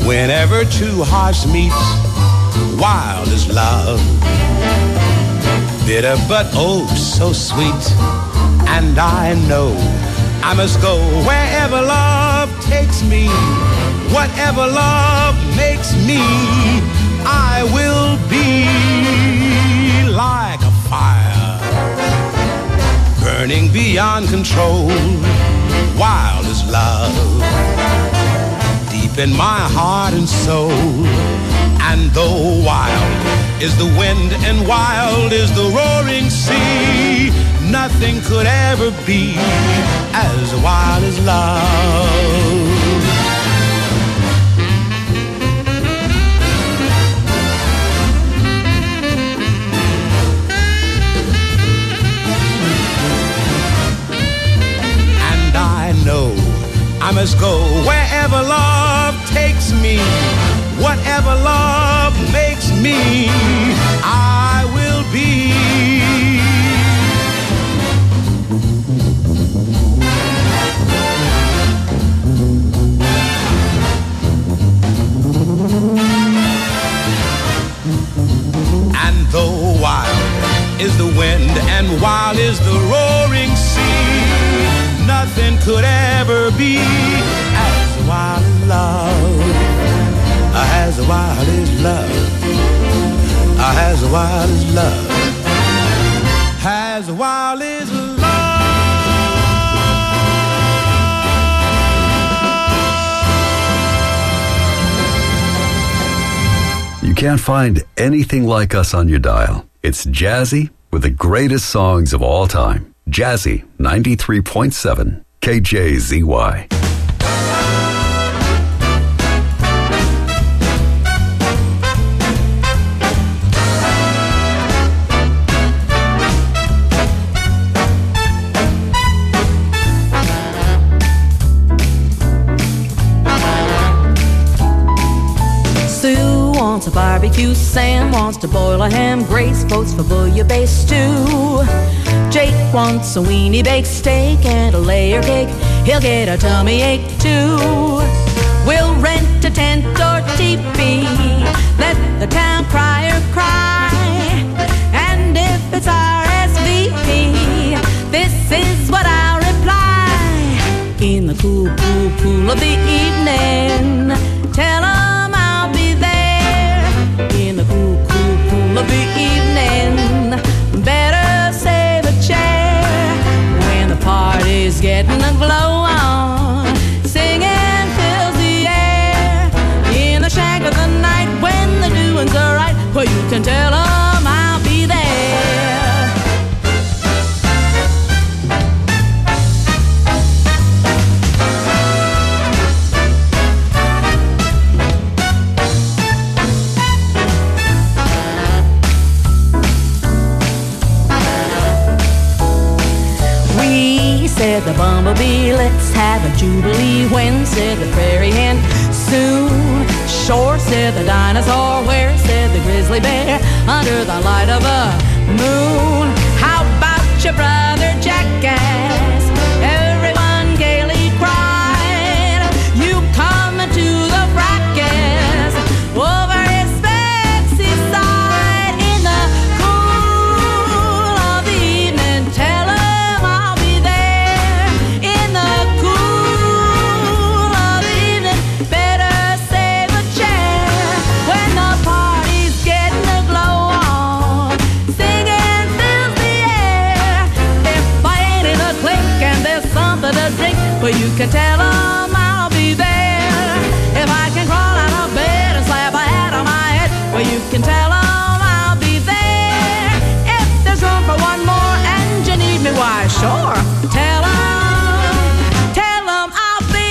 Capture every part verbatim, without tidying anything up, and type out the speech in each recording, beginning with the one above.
Whenever two hearts meet, wild is love. Bitter but oh so sweet. And I know I must go wherever love takes me. Whatever love makes me, I will be like a fire, burning beyond control. Wild is love, deep in my heart and soul. And though wild is the wind and wild is the roaring sea, nothing could ever be as wild as love. And I know I must go wherever love takes me. Whatever love makes me, I will be. And though wild is the wind and wild is the roaring sea, nothing could ever be as wild as love. As wild as love, as wild as love, as wild as love. You can't find anything like us on your dial. It's Jazzy with the greatest songs of all time. Jazzy ninety-three point seven K J Z Y. A barbecue, Sam wants to boil a ham, Grace votes for bouillabaisse stew. Jake wants a weenie baked steak and a layer cake, he'll get a tummy ache too. We'll rent a tent or teepee, let the town crier cry. And if it's R S V P, this is what I'll reply. In the cool, cool, cool of the evening, tell 'em I'll be there. In the cool, cool, cool of the evening, better save a chair. When the party's getting a glow on, singing fills the air. In the shack of the night, when the doings are right, well, you can tell 'em I'll be there. Said the bumblebee, let's have a jubilee. When said the prairie hen, soon. Shore said the dinosaur, where said the grizzly bear, under the light of a moon. How about your brother jackass? Everyone gaily cried. You come to the fracas over his sexy side. In the cool of the evening, tell her well, you can tell 'em I'll be there. If I can crawl out of bed and slap a hat on my head, well, you can tell 'em I'll be there. If there's room for one more and you need me, why, sure. Tell 'em, tell 'em I'll be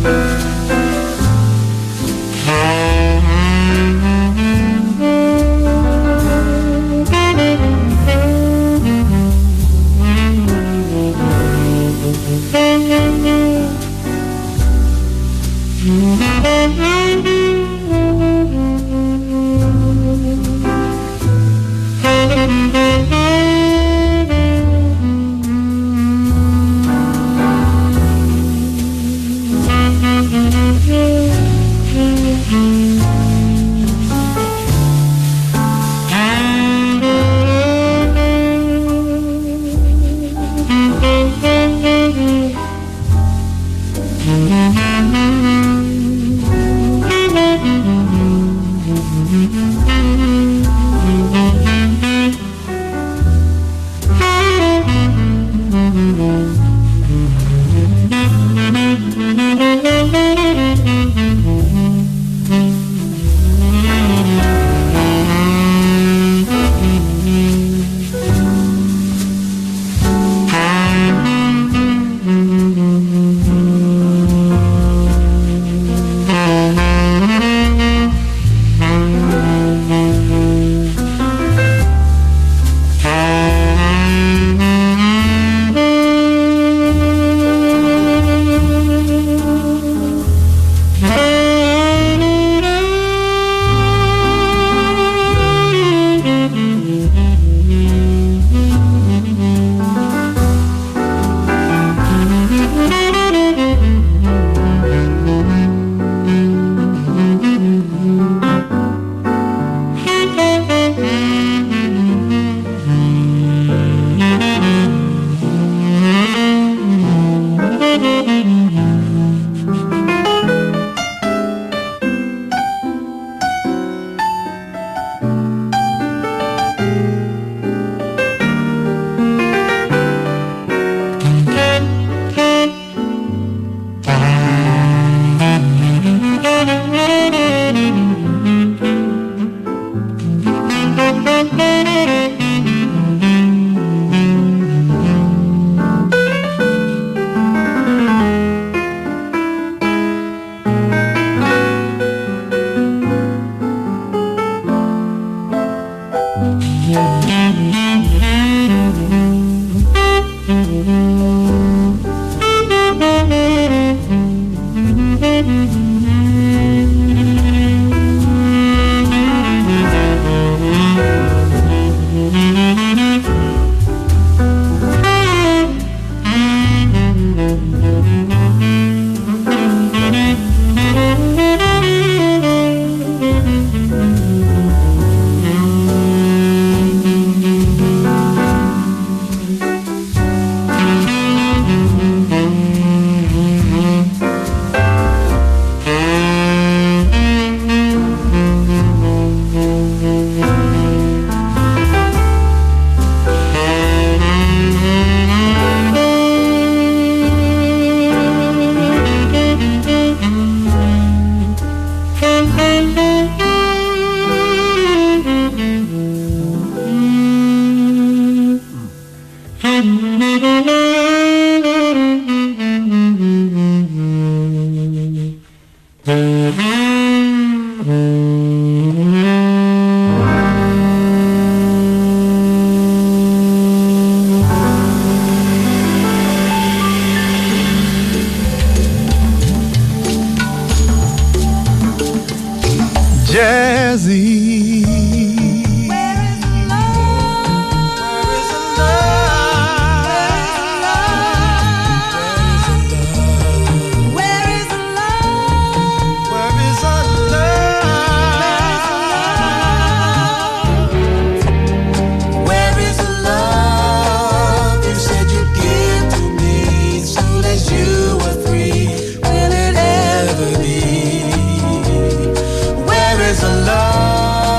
Where is the love?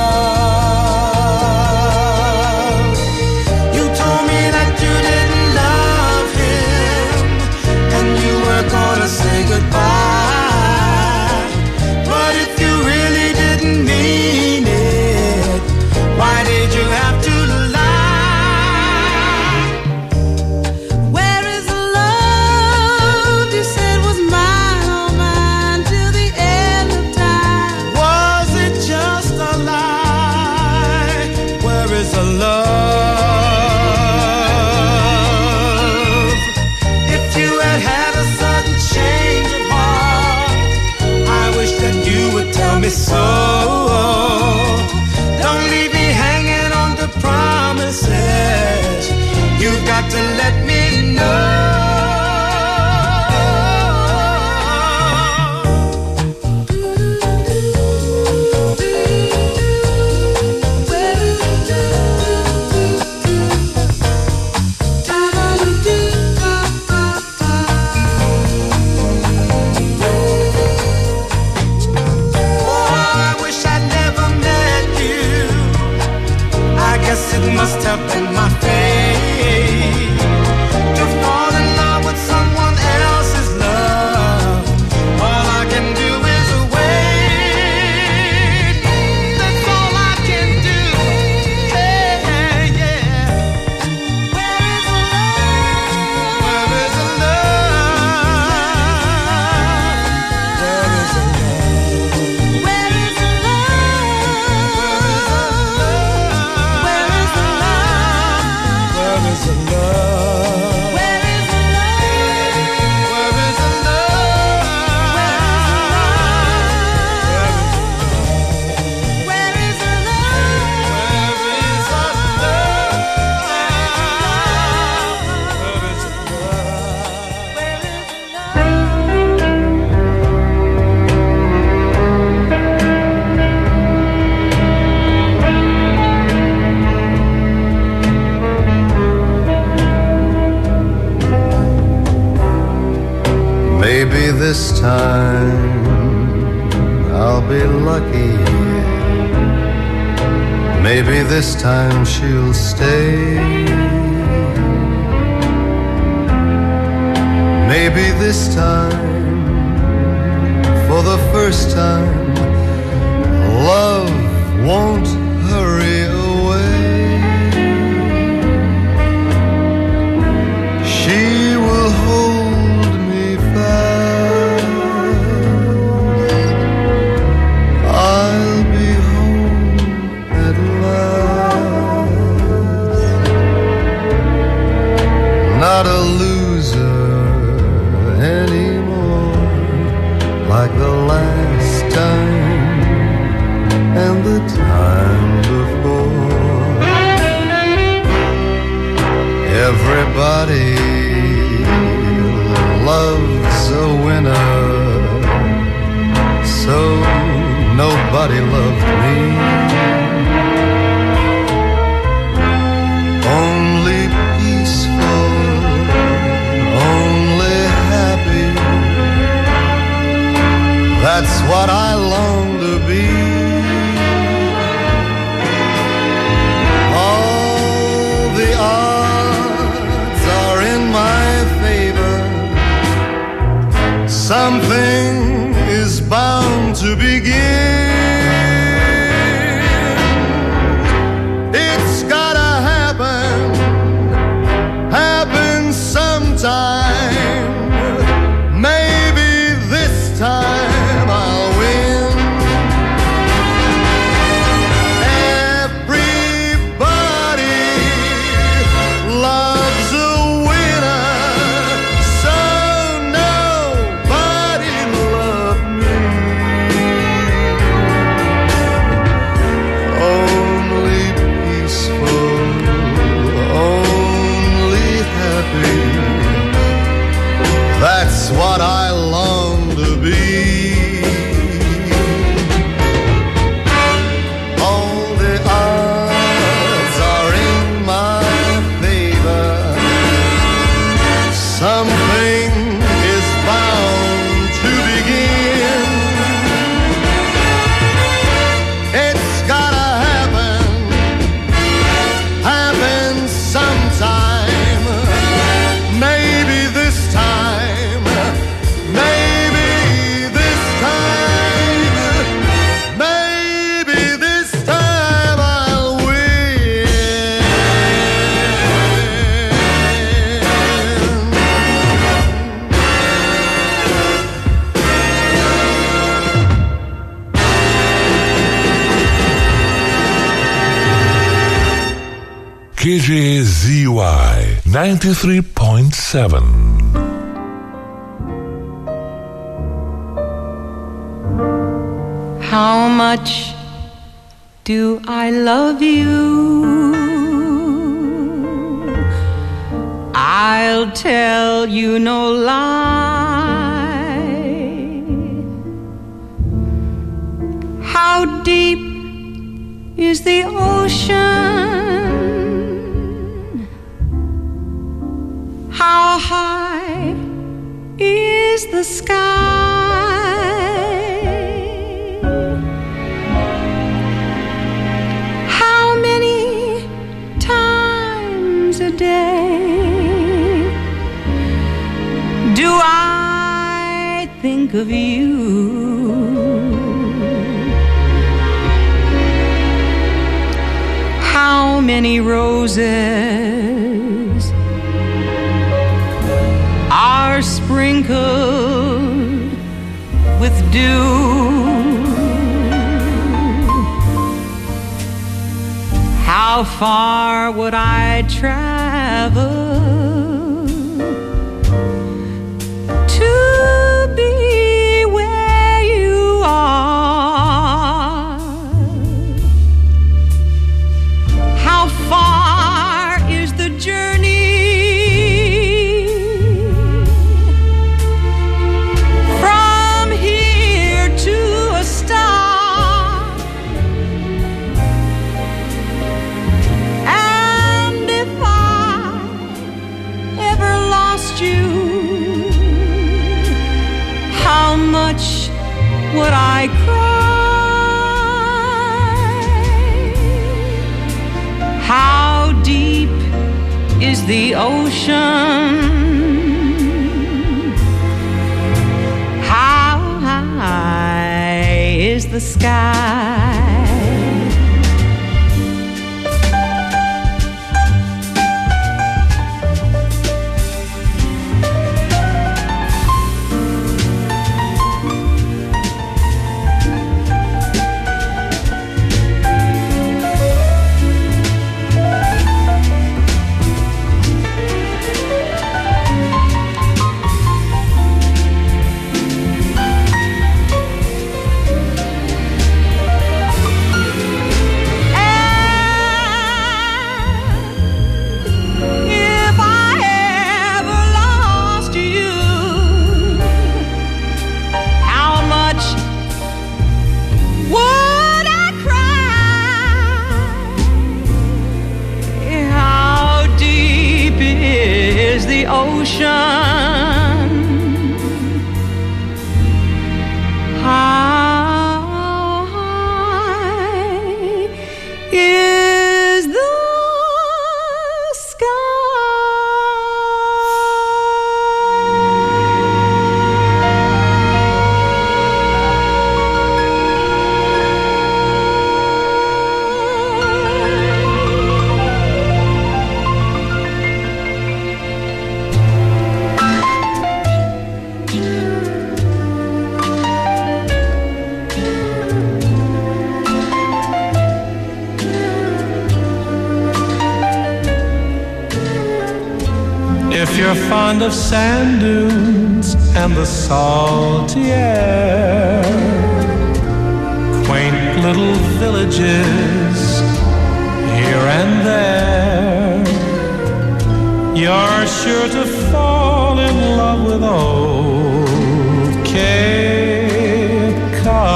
time I'll be lucky. Maybe this time she'll stay. Maybe this time, for the first time, love won't hurry away. She will hold me fast. I'll be home at last. Not a loser anymore, like the last time and the time before. Everybody loves a winner, so nobody loved me. Only peaceful, only happy, that's what I long to be. All the odds are in my favor. Something is bound to begin. It's gotta happen, happen sometime. Maybe this time I'll win. Everybody loves a winner, so nobody loved me. Only peaceful, only happy, that's what I long to be. All the odds are in my favor. Something is bound to begin. It's gotta happen, happen sometime. Maybe this time, maybe this time, maybe this time I'll win. K J Z Y ninety-three point seven. How much do I love you? I'll tell you no lie. How deep is the ocean? How high is the sky? How many times a day do I think of you? How many roses are sprinkled with dew? How far would I travel to be where you are? How far is the journey from here to a star? And if I would I cry? How deep is the ocean? How high is the sky? Fond of sand dunes and the salty air, quaint little villages here and there. You're sure to fall in love with old Cape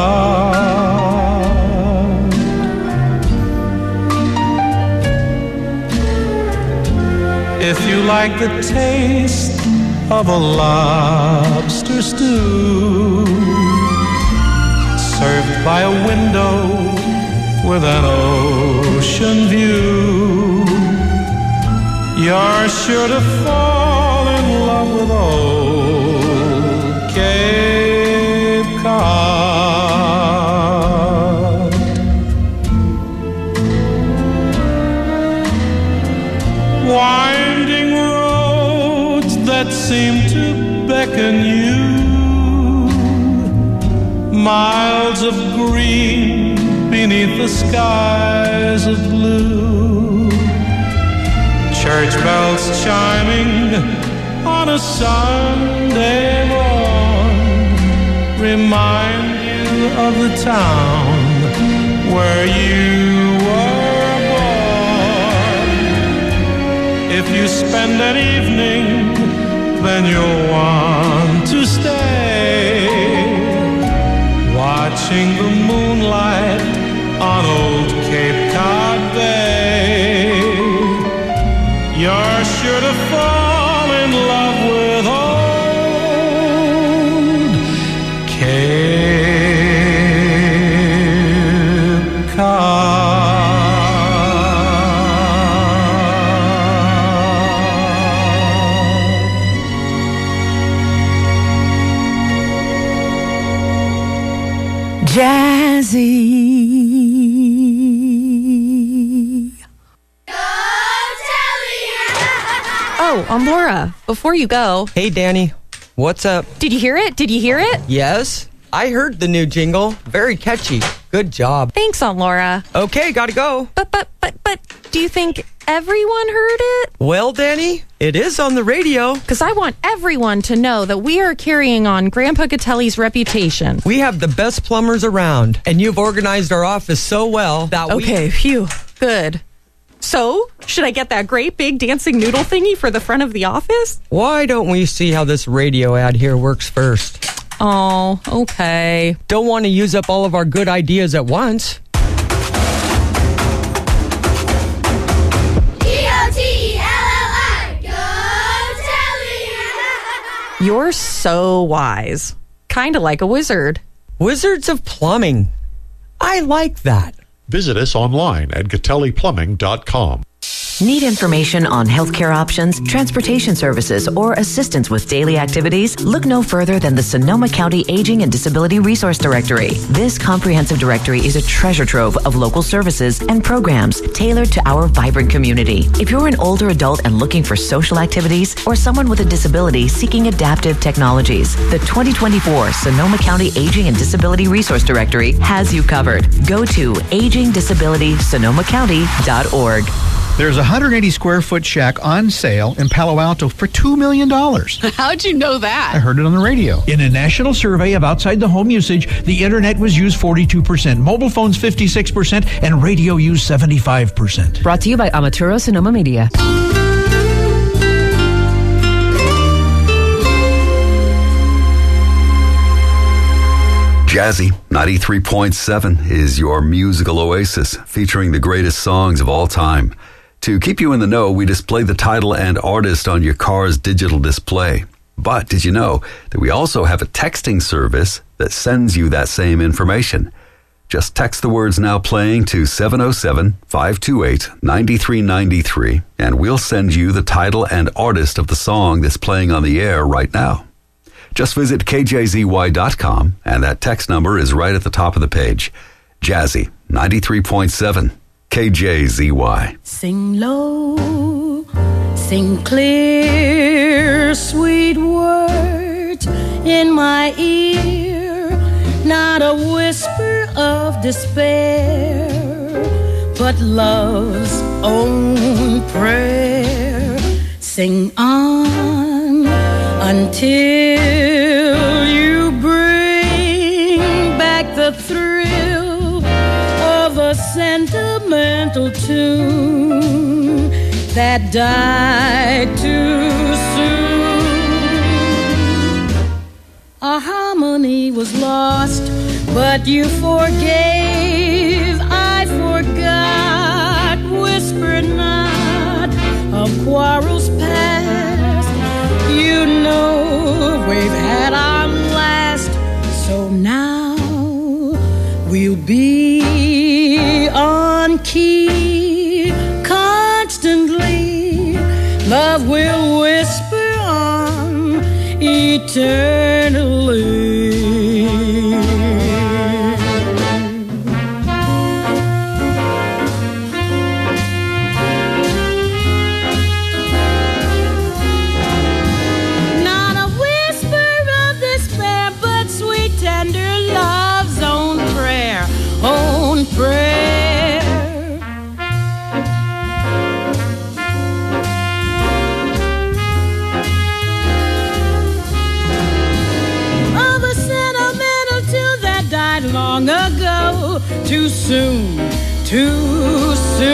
Cod. If you like the taste of a lobster stew, served by a window with an ocean view, you're sure to fall in love with old Cape Cod. Winding roads that seem to beckon you, miles of green beneath the skies of blue, church bells chiming on a Sunday morn remind you of the town where you were born. If you spend an evening, then you'll want to stay, watching the moonlight on old Cape Cod Bay. You're sure to fall in love with old Cape Cod. Jazzy. Oh, I'm Laura. Before you go. Hey, Danny. What's up? Did you hear it? Did you hear it? Yes, I heard the new jingle. Very catchy. Good job. Thanks, Aunt Laura. Okay, gotta go. But, but, but, but, do you think everyone heard it? Well, Danny, it is on the radio. Because I want everyone to know that we are carrying on Grandpa Gatelli's reputation. We have the best plumbers around, and you've organized our office so well that we... Okay, phew, good. So, should I get that great big dancing noodle thingy for the front of the office? Why don't we see how this radio ad here works first? Oh, okay. Don't want to use up all of our good ideas at once. You're so wise. Kinda like a wizard. Wizards of Plumbing. I like that. Visit us online at Gatelli Plumbing dot com. Need information on healthcare options, transportation services, or assistance with daily activities? Look no further than the Sonoma County Aging and Disability Resource Directory. This comprehensive directory is a treasure trove of local services and programs tailored to our vibrant community. If you're an older adult and looking for social activities, or someone with a disability seeking adaptive technologies, the twenty twenty-four Sonoma County Aging and Disability Resource Directory has you covered. Go to aging disability sonoma county dot org. There's a one hundred eighty square foot shack on sale in Palo Alto for two million dollars. How'd you know that? I heard it on the radio. In a national survey of outside the home usage, the internet was used forty-two percent, mobile phones fifty-six percent, and radio used seventy-five percent. Brought to you by Amaturo Sonoma Media. Jazzy ninety-three point seven is your musical oasis, featuring the greatest songs of all time. To keep you in the know, we display the title and artist on your car's digital display. But did you know that we also have a texting service that sends you that same information? Just text the words "now playing" to seven oh seven, five two eight, nine three nine three, and we'll send you the title and artist of the song that's playing on the air right now. Just visit K J Z Y dot com, and that text number is right at the top of the page. Jazzy ninety-three point seven, K J Z Y. Sing low, sing clear, sweet words in my ear, not a whisper of despair, but love's own prayer. Sing on until you bring back the thrill of a sentimental tune that died too soon. Our harmony was lost, but you forgave. I forgot. Whisper not of quarrels past. You know we've had our last, so now we'll be on key constantly. Love will whisper on eternally. Prayer. Of a sentimental tune that died long ago. Too soon, too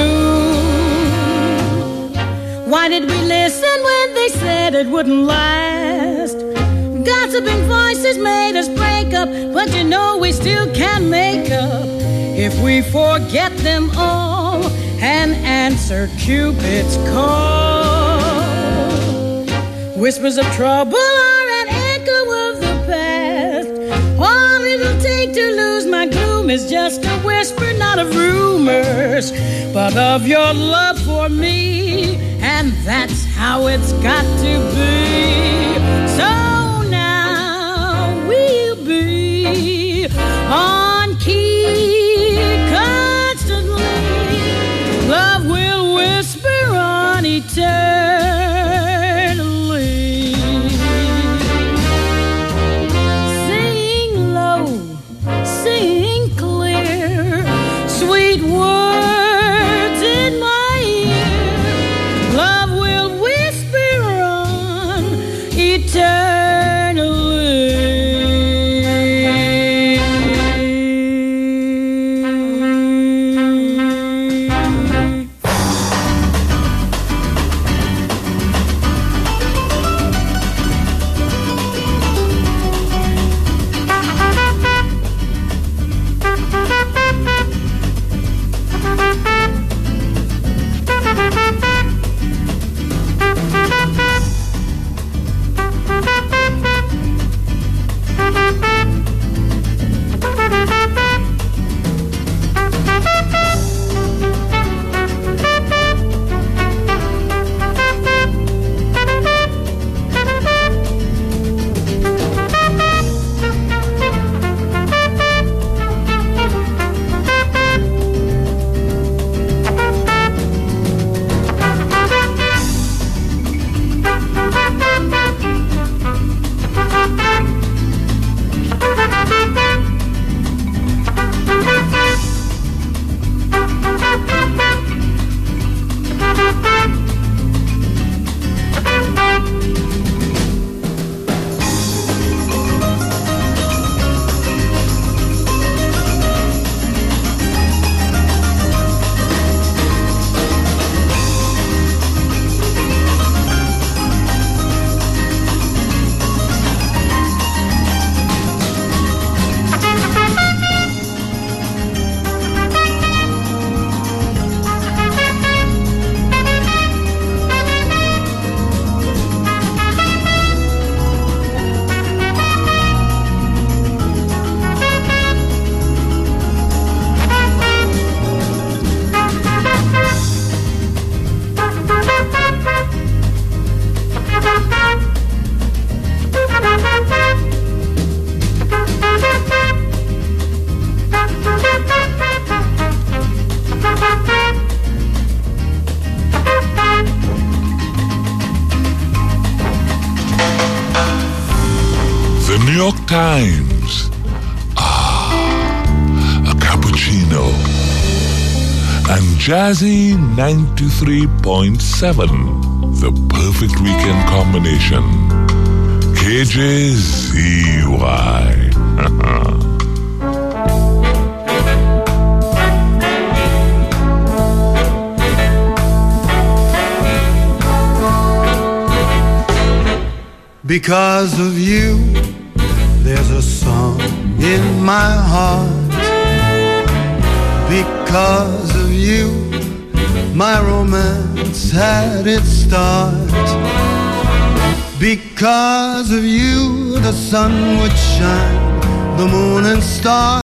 soon. Why did we listen when they said it wouldn't last? Gossiping voices made us break up, but you know we still can make up if we forget them all and answer Cupid's call. Whispers of trouble are an echo of the past. All it'll take to lose my gloom is just a whisper, not of rumors, but of your love for me, and that's how it's got to be. So now we'll be on key constantly. Love will whisper on eternally. Sing low, sing clear, sweet words in my ear. Love will whisper on eternally. times. Ah, a cappuccino. And Jazzy ninety-three point seven, the perfect weekend combination. K J Z Y. Because of you, there's a song in my heart. Because of you, my romance had its start. Because of you, the sun would shine, the moon and stars